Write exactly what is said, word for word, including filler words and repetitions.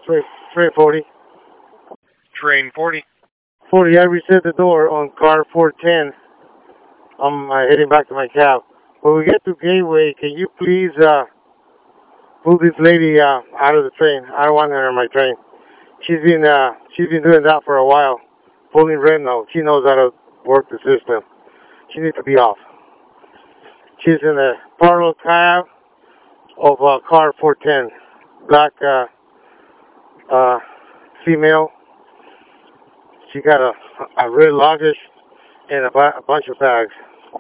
Train, train forty. Train forty. forty, I reset the door on car four ten. I'm uh, heading back to my cab. When we get to Gateway, can you please uh, pull this lady uh, out of the train? I don't want her in my train. She's been uh, she's been doing that for a while, pulling red note. She knows how to work the system. She needs to be off. She's in a parallel cab of uh, car four ten. Black uh, uh, female. She got a, a red luggage and a, a bunch of bags.